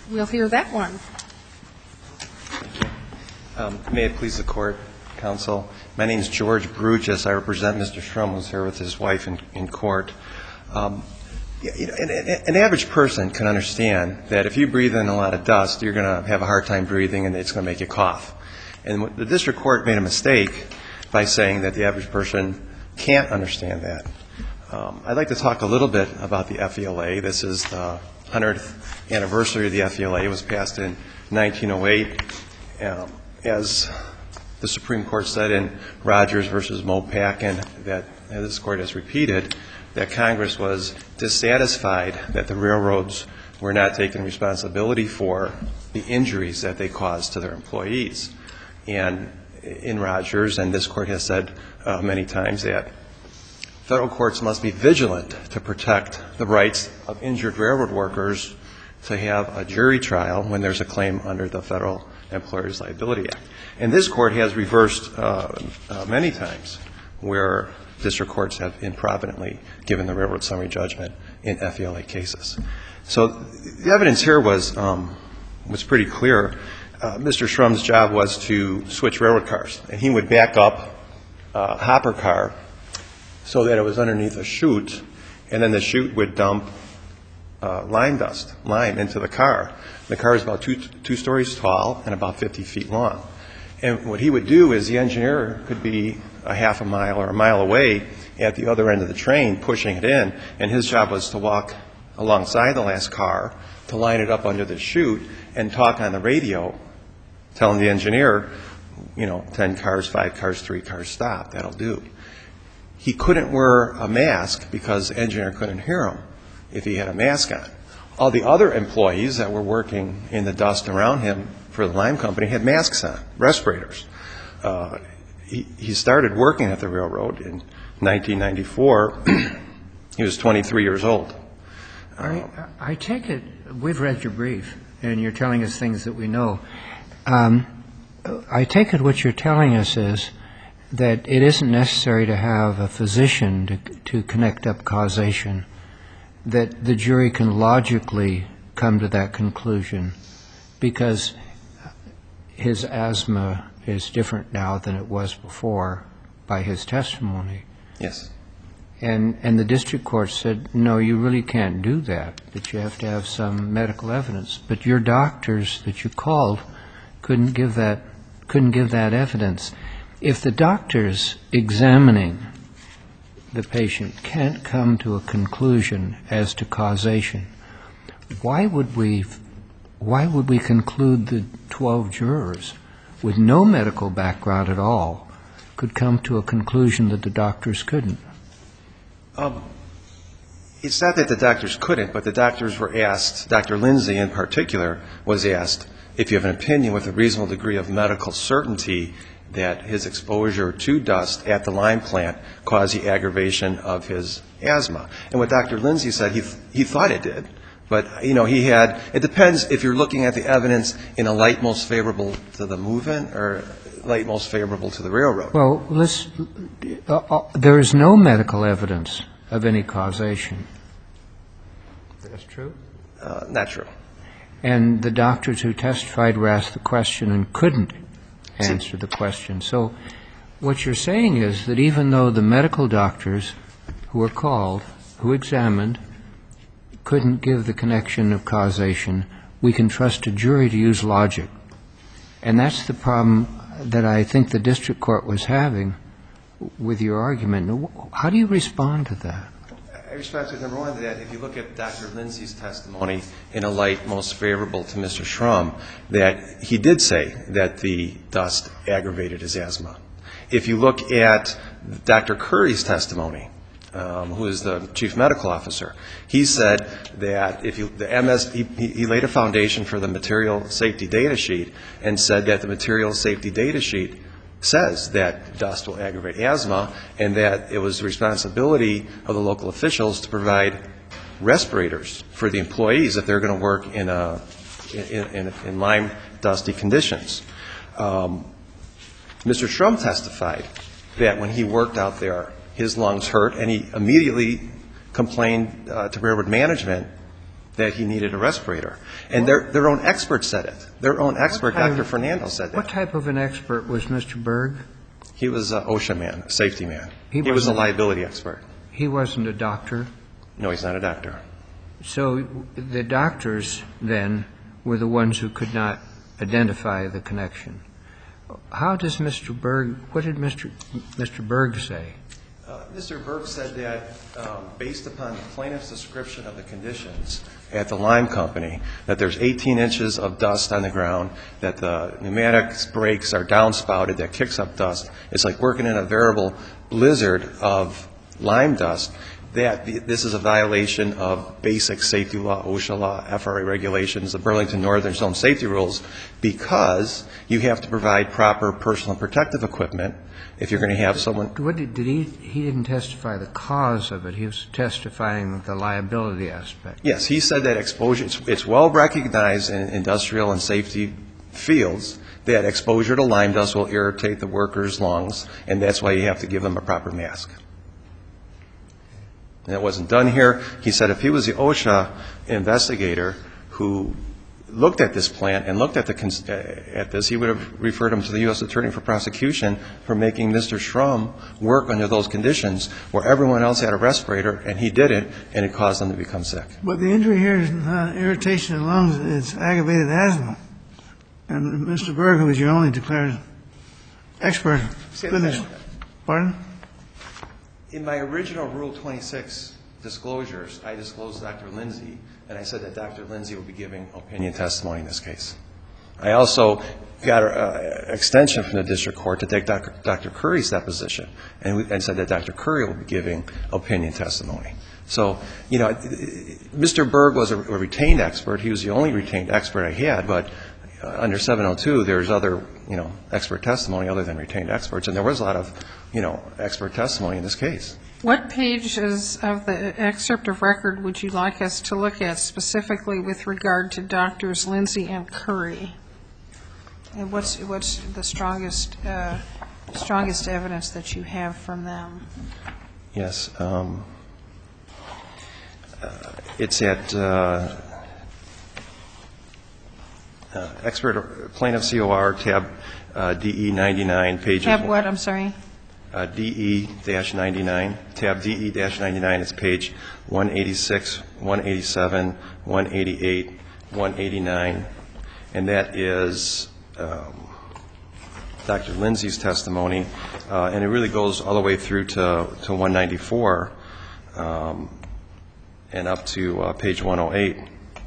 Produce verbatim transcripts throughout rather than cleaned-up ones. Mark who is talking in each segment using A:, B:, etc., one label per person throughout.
A: We'll hear that one.
B: Um, may it please the Court, Counsel. My name is George Bruges. I represent Mister Shrum, who's here with his wife in, in court. Um, you know, an, an average person can understand that if you breathe in a lot of dust, you're going to have a hard time breathing and it's going to make you cough. And the district court made a mistake by saying that the average person can't understand that. Um, I'd like to talk a little bit about the F E L A. This is the hundredth anniversary of the F E L A. It was passed in nineteen oh eight. Um, as the Supreme Court said in Rogers versus Mopac, and that and this Court has repeated, that Congress was dissatisfied that the railroads were not taking responsibility for the injuries that they caused to their employees. And in Rogers, and this Court has said uh, many times, that federal courts must be vigilant to protect the rights of injured railroad workers to have a jury trial when there's a claim under the Federal Employers' Liability Act. And this Court has reversed uh, uh, many times where district courts have improvidently given the railroad summary judgment in F E L A cases. So the evidence here was um, was pretty clear. Uh, Mister Shrum's job was to switch railroad cars, and he would back up a hopper car so that it was underneath a chute, and then the chute would dump uh, lime dust, lime, into the car. The car is about two, two stories tall and about fifty feet long. And what he would do is the engineer could be a half a mile or a mile away at the other end of the train pushing it in, and his job was to walk alongside the last car to line it up under the chute and talk on the radio, telling the engineer, you know, ten cars, five cars, three cars, stop, that'll do. He couldn't wear a mask because the engineer couldn't hear him if he had a mask on. All the other employees that were working in the dust around him for the lime company had masks on, respirators. Uh, he, he started working at the railroad in nineteen ninety-four. He was twenty-three years old.
C: I, I take it, we've read your brief, and you're telling us things that we know. Um, I take it what you're telling us is that it isn't necessary to have a physician to, to connect up causation, that the jury can logically come to that conclusion because his asthma is different now than it was before by his testimony.
B: Yes.
C: And and the district court said, no, you really can't do that, that you have to have some medical evidence. But your doctors that you called couldn't give that couldn't give that evidence. If the doctors examining the patient can't come to a conclusion as to causation, why would we why would we conclude that twelve jurors with no medical background at all could come to a conclusion that the doctors couldn't?
B: Um, it's not that the doctors couldn't, but the doctors were asked, Doctor Lindsay in particular was asked, if you have an opinion with a reasonable degree of medical certainty that his exposure to dust at the lime plant caused the aggravation of his asthma. And what Doctor Lindsay said, he he thought it did. But, you know, he had, it depends if you're looking at the evidence in a light most favorable to the movement or light most favorable to the railroad.
C: Well, let's, uh, uh, there is no medical evidence of any causation. That's true?
B: Uh, not true.
C: And the doctors who testified were asked the question and couldn't answer the question. So what you're saying is that even though the medical doctors who were called, who examined, couldn't give the connection of causation, we can trust a jury to use logic. And that's the problem that I think the district court was having with your argument. How do you respond to that?
B: I respond to, number one, that if you look at Doctor Lindsay's testimony in a light most favorable to Mister Shrum, that he did say that the dust aggravated his asthma. If you look at Doctor Curry's testimony, um, who is the chief medical officer, he said that if you, the M S, he, he laid a foundation for the material safety data sheet and said that the material safety data sheet says that dust will aggravate asthma and that it was the responsibility of the local officials to provide respirators for the employees if they're going to work in a in, in, in lime dusty conditions. Um, Mister Shrum testified that when he worked out there, his lungs hurt, and he immediately complained uh, to railroad management that he needed a respirator. And their their own expert said it. Their own expert, Doctor Fernando, said that.
C: What type of an expert was Mister Berg?
B: He was an OSHA man, a safety man.
C: He,
B: he was a liability expert.
C: He wasn't a doctor?
B: No, he's not a doctor.
C: So the doctors, then, were the ones who could not identify the connection. How does Mister Berg, what did Mister Mister Berg say?
B: Uh, Mister Berg said that um, based upon the plaintiff's description of the conditions at the lime company, that there's eighteen inches of dust on the ground, that the pneumatic brakes are downspouted, that kicks up dust. It's like working in a veritable blizzard of lime dust, that the, this is a violation of basic safety law, OSHA law, F R A regulations, the Burlington Northern Zone safety rules, because you have to provide proper personal protective equipment if you're going to have someone.
C: What did, did he, he didn't testify the cause of it. He was testifying the liability aspect.
B: Yes, he said that exposure, it's, it's well recognized in industrial and safety fields that exposure to lime dust will irritate the worker's lungs, and that's why you have to give them a proper mask. And that wasn't done here. He said if he was the OSHA investigator who looked at this plant and looked at the at this, he would have referred him to the U S Attorney for prosecution for making Mister Schrum work under those conditions where everyone else had a respirator and he didn't, and it caused them to become sick.
A: But the injury here is not irritation of the lungs, it's aggravated asthma. And Mister Berg, who was your only declared expert, finished. Pardon?
B: In my original Rule twenty-six disclosures, I disclosed Doctor Lindsay, and I said that Doctor Lindsay will be giving opinion testimony in this case. I also got an extension from the district court to take Doctor Doctor Curry's deposition, and, we, and said that Doctor Curry will be giving opinion testimony. So, you know, Mister Berg was a, a retained expert. He was the only retained expert I had, but uh, under seven oh two, there's other, you know, expert testimony other than retained experts, and there was a lot of, you know, expert testimony in this case.
D: What pages of the excerpt of record would you like us to look at specifically with regard to Doctors Lindsay and Curry? And what's what's the strongest uh, strongest evidence that you have from them?
B: Yes, um, uh, it's at uh, uh, expert plaintiff C O R tab uh, D E ninety-nine pages.
D: Tab what? I'm sorry.
B: Uh, D E ninety-nine, tab D E ninety-nine, it's page one eighty-six, one eighty-seven, one eighty-eight, one eighty-nine, and that is um, Doctor Lindsay's testimony, uh, and it really goes all the way through to, to one ninety-four um, and up to uh, page one oh eight.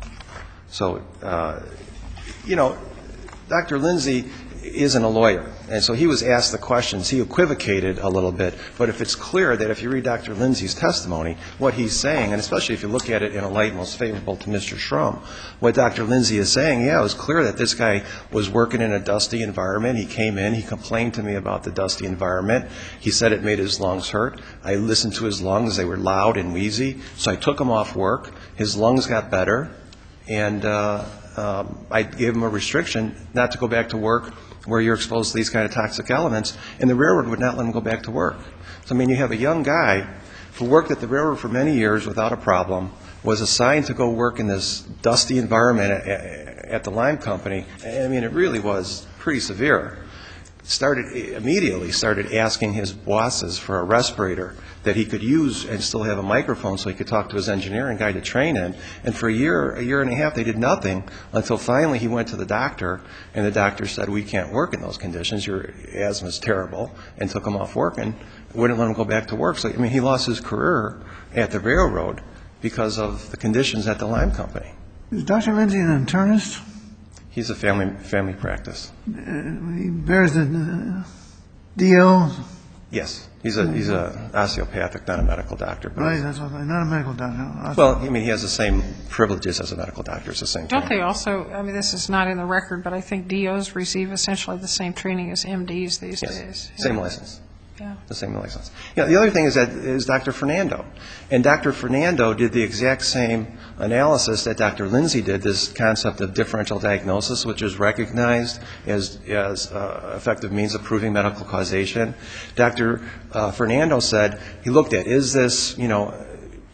B: So, uh, you know, Doctor Lindsay isn't a lawyer, and so he was asked the questions. He equivocated a little bit, but if it's clear that if you read Doctor Lindsay's testimony, what he's saying, and especially if you look at it in a light most favorable to Mister Schrum, what Doctor Lindsay is saying, yeah, it was clear that this guy was working in a dusty environment. He came in, he complained to me about the dusty environment. He said it made his lungs hurt. I listened to his lungs. They were loud and wheezy, so I took him off work. His lungs got better, and uh, um, I gave him a restriction not to go back to work where you're exposed to these kind of toxic elements, and the railroad would not let him go back to work. So, I mean, you have a young guy who worked at the railroad for many years without a problem, was assigned to go work in this dusty environment at, at the lime company. I mean, it really was pretty severe. Started immediately started asking his bosses for a respirator that he could use and still have a microphone so he could talk to his engineering guy to train in. And for a year, a year and a half, they did nothing until finally he went to the doctor, and the doctor said, we can't work in those conditions. Your asthma is terrible, and took him off work and wouldn't let him go back to work. So, I mean, he lost his career at the railroad because of the conditions at the lime company.
A: Is Doctor Lindsay an internist?
B: He's a family family practice.
A: Uh, he bears the uh, D O?
B: Yes. He's a he's a osteopathic, not a medical doctor. But
A: right, that's what I not a medical doctor.
B: Well, I mean, he has the same privileges as a medical doctor. It's the same thing.
D: Don't they also, I mean, this is not in the record, but I think D Os receive essentially the same training as M Ds these
B: yes.
D: days.
B: Same
D: yeah.
B: license.
D: Yeah.
B: The same license. Yeah, the other thing is that is Doctor Fernando. And Doctor Fernando did the exact same analysis that Doctor Lindsay did, this concept of differential diagnosis, which is recognized as as uh, effective means of proving medical causation. Doctor Uh, Fernando said he looked at, is this, you know,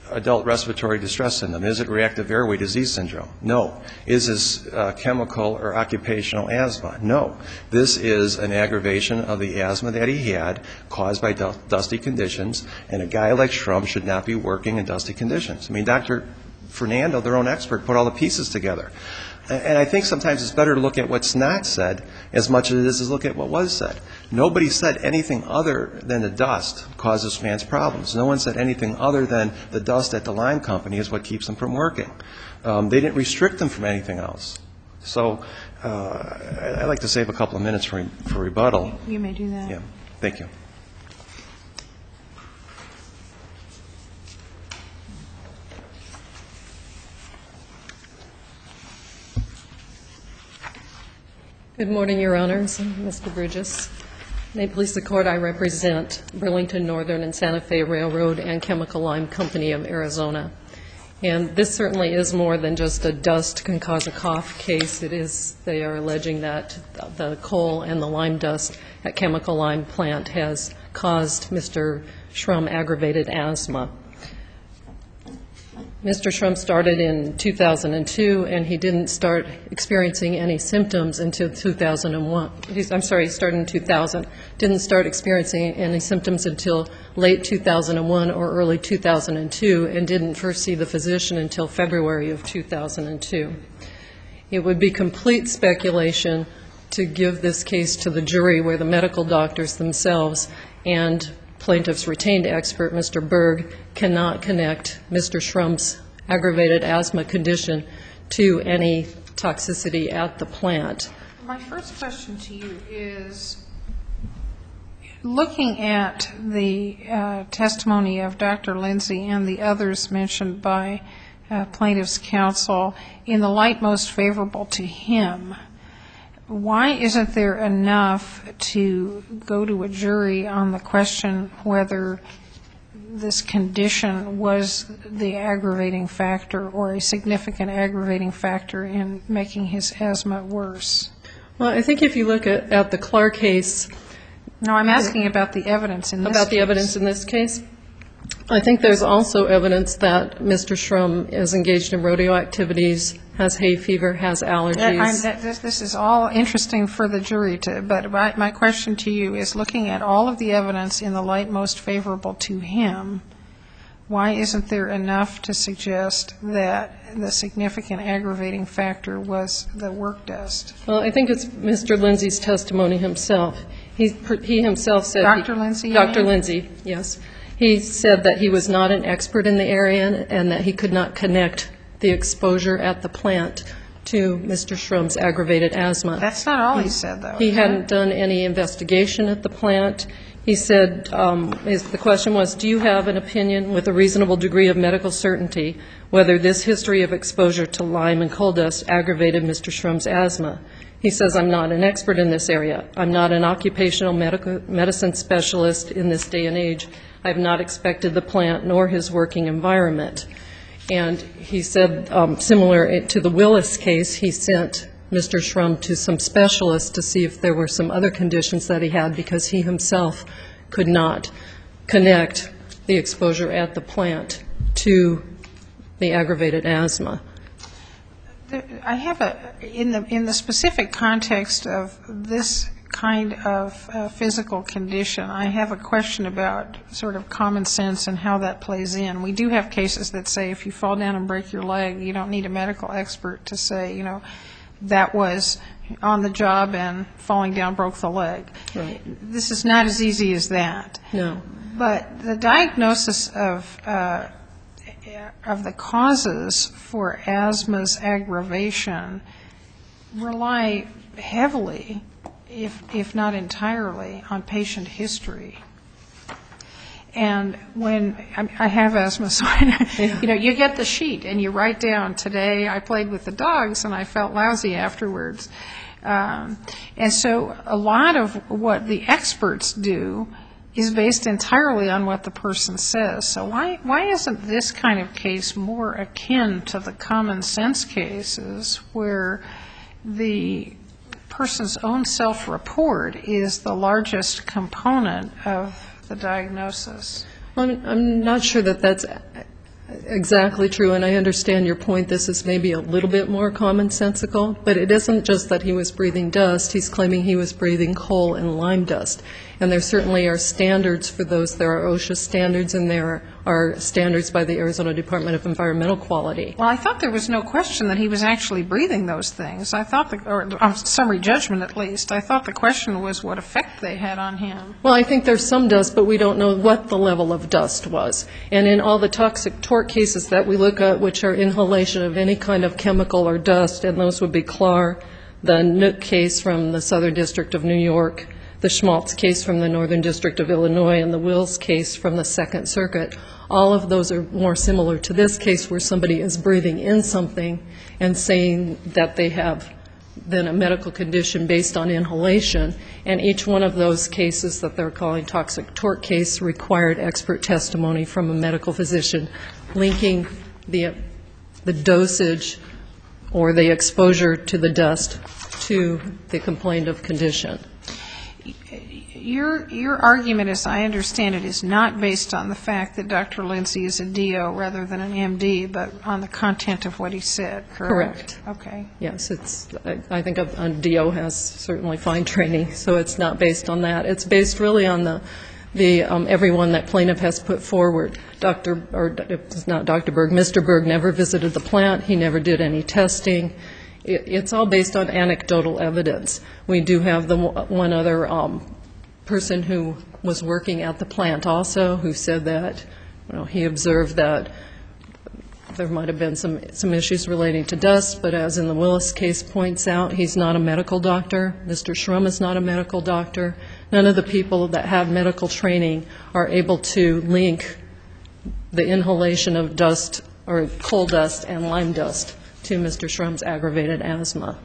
B: adult respiratory distress syndrome? Is it reactive airway disease syndrome? No. Is this uh, chemical or occupational asthma? No. This is an aggravation of the asthma that he had caused by du- dusty conditions, and a guy like Shrum should not be working in dusty conditions. I mean, Doctor Fernando, their own expert, put all the pieces together. And I think sometimes it's better to look at what's not said as much as it is to look at what was said. Nobody said anything other than the dust caused this man's problems. No one said anything other than the dust at the lime company is what keeps them from working. Um, they didn't restrict them from anything else. So uh, I'd like to save a couple of minutes for, for rebuttal.
D: You may do that.
B: Yeah. Thank you.
E: Good morning, Your Honors, Mister Bridges. May it please the Court, I represent Burlington Northern and Santa Fe Railroad and Chemical Lime Company of Arizona. And this certainly is more than just a dust can cause a cough case. It is, they are alleging that the coal and the lime dust at Chemical Lime plant has caused Mister Shrum aggravated asthma. Mister Shrum started in two thousand two, and he didn't start experiencing any symptoms until two thousand one. He's, I'm sorry, he started in two thousand. Didn't start experiencing any symptoms until late two thousand one or early two thousand two, and didn't first see the physician until February of two thousand two. It would be complete speculation to give this case to the jury where the medical doctors themselves and plaintiff's retained expert, Mister Berg, cannot connect Mister Shrum's aggravated asthma condition to any toxicity at the plant.
D: My first question to you is, looking at the uh, testimony of Doctor Lindsay and the others mentioned by uh, plaintiff's counsel, in the light most favorable to him, why isn't there enough to go to a jury on the question whether this condition was the aggravating factor or a significant aggravating factor in making his asthma worse?
E: Well, I think if you look at, at the Clark case.
D: No, I'm asking about the evidence in this
E: About the
D: case.
E: evidence in this case? I think there's also evidence that Mister Shrum is engaged in rodeo activities, has hay fever, has allergies.
D: I'm, that, this, this is all interesting for the jury, to, but my, my question to you is, looking at all of the evidence in the light most favorable to him, why isn't there enough to suggest that the significant aggravating factor was the work dust?
E: Well, I think it's Mister Lindsay's testimony himself. He, he himself said.
D: Doctor
E: He,
D: Lindsay?
E: Doctor Lindsay, yes. He said that he was not an expert in the area and that he could not connect the exposure at the plant to Mister Shrum's aggravated asthma.
D: That's not all he, he said, though.
E: He hadn't done any investigation at the plant. He said, um, his, the question was, do you have an opinion with a reasonable degree of medical certainty whether this history of exposure to lime and coal dust aggravated Mister Shrum's asthma? He says, I'm not an expert in this area. I'm not an occupational medical, medicine specialist in this day and age. I have not inspected the plant nor his working environment. And he said, um, similar to the Willis case, he sent Mister Shrum to some specialists to see if there were some other conditions that he had, because he himself could not connect the exposure at the plant to the aggravated asthma.
D: I have a, in the in the specific context of this kind of uh, physical condition, I have a question about sort of common sense and how that plays in. We do have cases that say if you fall down and break your leg, you don't need a medical expert to say, you know, that was on the job and falling down broke the leg.
E: Right.
D: This is not as easy as that.
E: No.
D: But the diagnosis of uh, of the causes for asthma's aggravation rely heavily, if if not entirely, on patient history. And when I have asthma, so I, you know, you get the sheet and you write down, today I played with the dogs and I felt lousy afterwards. Um, and so a lot of what the experts do is based entirely on what the person says. So why why isn't this kind of case more akin to the common sense cases where the person's own self-report is the largest component of the diagnosis?
E: Well, I'm, I'm not sure that that's exactly true, and I understand your point. This is maybe a little bit more commonsensical, but it isn't just that he was breathing dust. He's claiming he was breathing coal and lime dust. And there certainly are standards for those. There are OSHA standards, and there are standards by the Arizona Department of Environmental Quality.
D: Well, I thought there was no question that he was actually breathing those things. I thought, the, or on summary judgment at least, I thought the question was what effect they had on him.
E: Well, I think there's some dust, but we don't know what the level of dust was. And in all the toxic torque cases that we look at, which are inhalation of any kind of chemical or dust, and those would be C L A R, the Nook case from the Southern District of New York, the Schmaltz case from the Northern District of Illinois, and the Wills case from the Second Circuit, all of those are more similar to this case where somebody is breathing in something and saying that they have then a medical condition based on inhalation. And each one of those cases that they're calling toxic torque case required expert testimony from a medical physician linking the, the dosage or the exposure to the dust to the complaint of condition.
D: Your your argument, as I understand it, is not based on the fact that Doctor Lindsay is a D O rather than an M D, but on the content of what he said, correct?
E: Correct.
D: Okay.
E: Yes, it's, I, I think a, a D O has certainly fine training, so it's not based on that. It's based really on the, the um, everyone that plaintiff has put forward. Doctor or it's not Doctor Berg, Mister Berg never visited the plant. He never did any testing. It, it's all based on anecdotal evidence. We do have the one other um, person who was working at the plant also who said that, you know, he observed that there might have been some, some issues relating to dust, but as in the Willis case points out, he's not a medical doctor. Mister Shrum is not a medical doctor. None of the people that have medical training are able to link the inhalation of dust or coal dust and lime dust to Mister Shrum's aggravated asthma.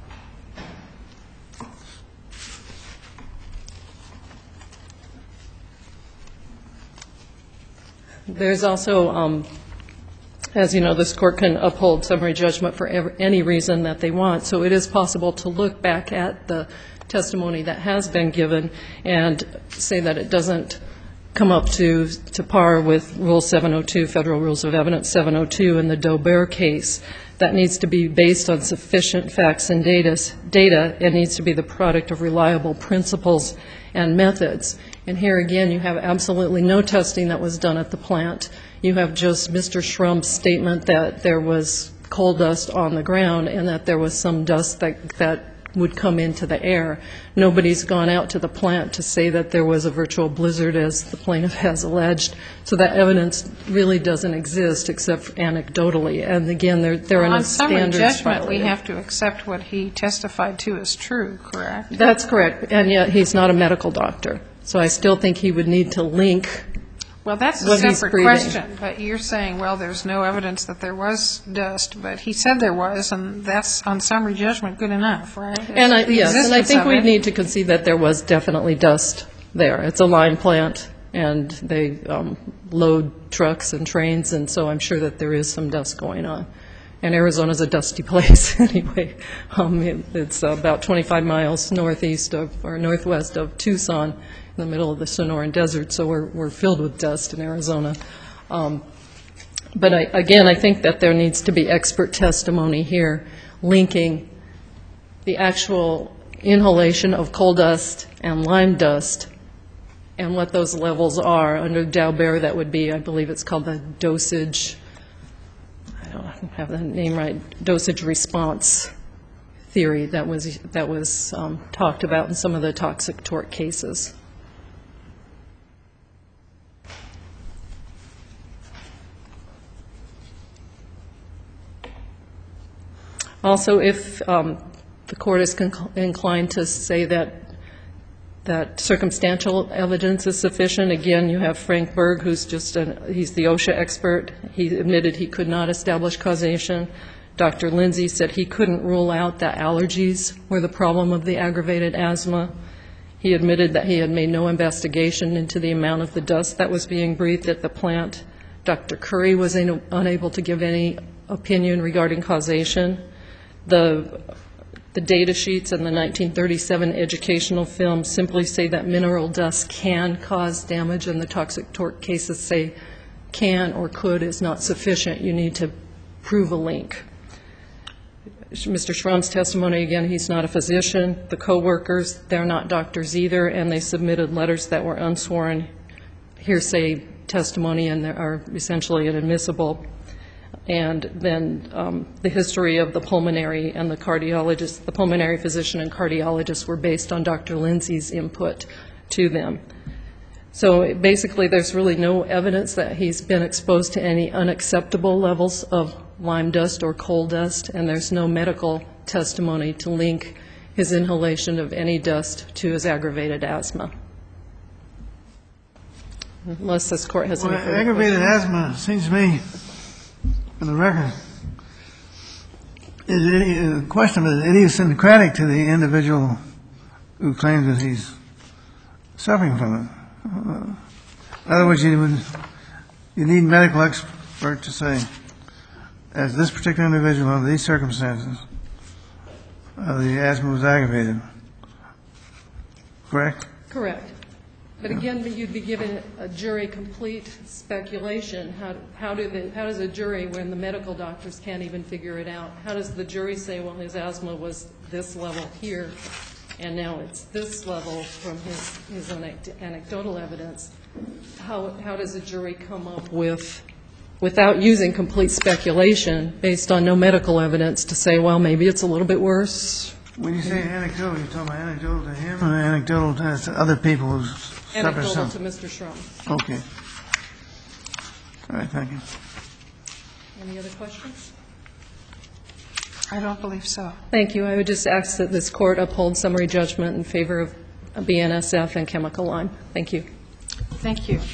E: There's also, um, as you know, this court can uphold summary judgment for ever, any reason that they want, so it is possible to look back at the testimony that has been given and say that it doesn't come up to, to par with Rule seven oh two, Federal Rules of Evidence seven oh two, in the Dober case. That needs to be based on sufficient facts and data. Data. It needs to be the product of reliable principles and methods. And here again, you have absolutely no testing that was done at the plant. You have just Mister Shrum's statement that there was coal dust on the ground and that there was some dust that, that would come into the air. Nobody's gone out to the plant to say that there was a virtual blizzard, as the plaintiff has alleged. So that evidence really doesn't exist except anecdotally. And again, there, there are no standards.
D: On summary judgment, we have to accept what he testified to as true, correct?
E: That's correct, and yet he's not a medical doctor. So I still think he would need to link.
D: Well, that's a separate question, but you're saying, well, there's no evidence that there was dust, but he said there was, and that's on summary judgment good enough, right?
E: And I, yes, and I think we need to concede that there was definitely dust there. It's a lime plant, and they um, load trucks and trains, and so I'm sure that there is some dust going on. And Arizona's a dusty place anyway. Um, it, it's about twenty-five miles northeast of, or northwest of Tucson, in the middle of the Sonoran Desert, so we're, we're filled with dust in Arizona. Um, but I, again, I think that there needs to be expert testimony here linking the actual inhalation of coal dust and lime dust and what those levels are. Under Daubert, that would be, I believe it's called the dosage, I don't have the name right, dosage response theory that was, that was um, talked about in some of the toxic torque cases. Also, if um, the court is inclined to say that that circumstantial evidence is sufficient, again, you have Frank Berg, who's just a, he's the OSHA expert. He admitted he could not establish causation. Doctor Lindsay said he couldn't rule out that allergies were the problem of the aggravated asthma. He admitted that he had made no investigation into the amount of the dust that was being breathed at the plant. Doctor Curry was in, unable to give any opinion regarding causation. The, the data sheets in the nineteen thirty-seven educational film simply say that mineral dust can cause damage, and the toxic torque cases say can or could is not sufficient. You need to prove a link. Mister Schrumm's testimony, again, he's not a physician. The co-workers, they're not doctors either, and they submitted letters that were unsworn hearsay testimony and are essentially inadmissible. And then um, the history of the pulmonary and the cardiologist, the pulmonary physician and cardiologist were based on Doctor Lindsay's input to them. So basically there's really no evidence that he's been exposed to any unacceptable levels of lime dust or coal dust, and there's no medical testimony to link his inhalation of any dust to his aggravated asthma. Unless this court has any
A: Well,
E: further
A: aggravated
E: questions.
A: asthma, seems to me, in the record, is it, the question is idiosyncratic to the individual who claims that he's suffering from it. Uh, in other words, you would, you need a medical expert to say, as this particular individual under these circumstances, uh, the asthma was aggravated. Correct?
E: Correct. But again, you'd be giving a jury complete speculation. How, how, do the, how does a jury, when the medical doctors can't even figure it out, how does the jury say, well, his asthma was this level here, and now it's this level from his, his anecdotal evidence? How, how does a jury come up with, without using complete speculation, based on no medical evidence, to say, well, maybe it's a little bit worse?
A: When you say anecdotal, you're talking about anecdotal to him or anecdotal to other people who suffer
E: Anecdotal
A: some?
E: to Mister Schrumm.
A: Okay. All right, thank you.
E: Any other questions?
D: I don't believe so.
E: Thank you. I would just ask that this court uphold summary judgment in favor of B N S F and Chemical Lime. Thank you.
D: Thank you.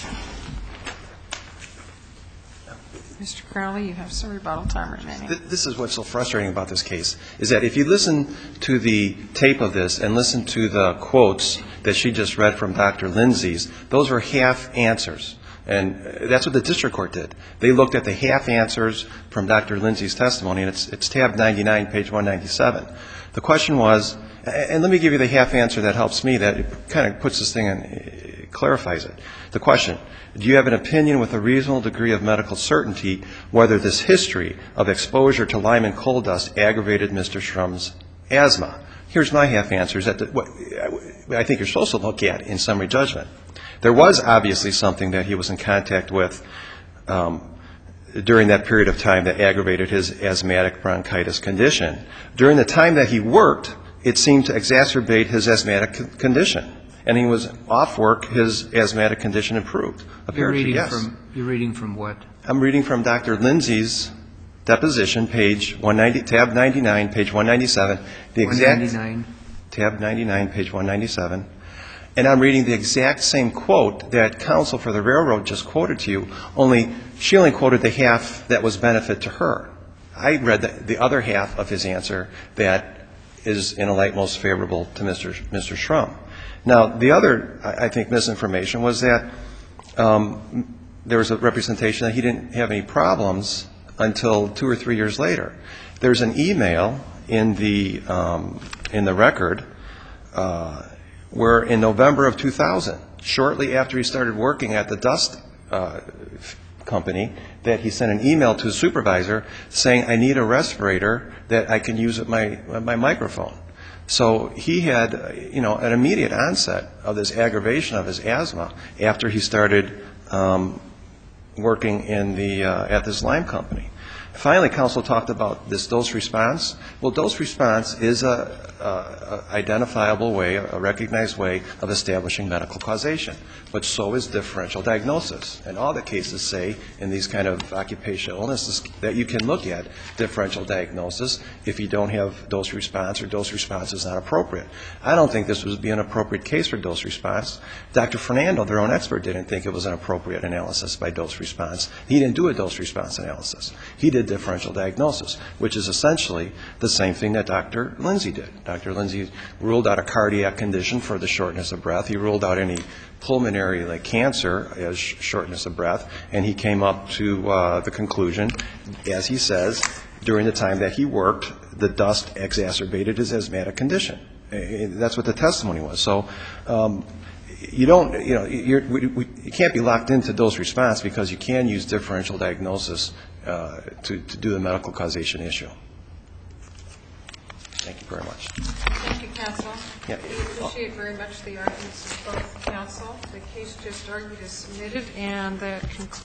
D: Mister Crowley, you have some rebuttal time remaining.
B: This is what's so frustrating about this case, is that if you listen to the tape of this and listen to the quotes that she just read from Doctor Lindsay's, those were half answers. And that's what the district court did. They looked at the half answers from Doctor Lindsay's testimony, and it's, it's tab ninety-nine, page one ninety-seven. The question was, and let me give you the half answer that helps me, that it kind of puts this thing in, it clarifies it. The question, do you have an opinion with a reasonable degree of medical certainty whether this history of exposure to lime and coal dust aggravated Mister Schrumm's asthma? Here's my half answer, is that the, what I think you're supposed to look at in summary judgment. There was obviously something that he was in contact with um, during that period of time that aggravated his asthmatic bronchitis condition. During the time that he worked, it seemed to exacerbate his asthmatic c- condition. And he was off work, his asthmatic condition improved.
C: You're reading,
B: yes.
C: from, you're reading from what?
B: I'm reading from Doctor Lindsay's deposition, page one ninety, tab ninety-nine, page one ninety-seven. The exact,
C: one ninety-nine.
B: Tab ninety-nine, page one ninety-seven. And I'm reading the exact same quote that counsel for the railroad just quoted to you, only she only quoted the half that was benefit to her. I read the, the other half of his answer that is in a light most favorable to Mister Mister Schrumm. Now, the other, I think, misinformation was that um, there was a representation that he didn't have any problems until two or three years later. There's an email in the um, in the record uh, where in November of two thousand, shortly after he started working at the dust uh, company, that he sent an email to his supervisor saying, I need a respirator that I can use at my, at my microphone. So he had, you know, an immediate onset of this aggravation of his asthma after he started um, working in the uh, at this lime company. Finally, counsel talked about this dose response. Well, dose response is a, a, a identifiable way, a recognized way of establishing medical causation. But so is differential diagnosis. And all the cases say in these kind of occupational illnesses that you can look at differential diagnosis if you don't have dose response or dose response is not appropriate. I don't think this would be an appropriate case for dose response. Doctor Fernando, their own expert, didn't think it was an appropriate analysis by dose response. He didn't do a dose response analysis. He did differential diagnosis, which is essentially the same thing that Doctor Lindsay did. Doctor Lindsay ruled out a cardiac condition for the shortness of breath. He ruled out any pulmonary, like cancer, as shortness of breath, and he came up to uh, the conclusion, as he says, during the time that he worked, the dust exacerbated his asthmatic condition. That's what the testimony was. So um, you don't, you know, you're, we, we, you can't be locked into dose response because you can use differential diagnosis uh, to, to do the medical causation issue. Thank you very much.
D: Thank you, counsel.
B: Yeah.
D: We appreciate very much the arguments of both counsel. The case just argued is submitted, and that concludes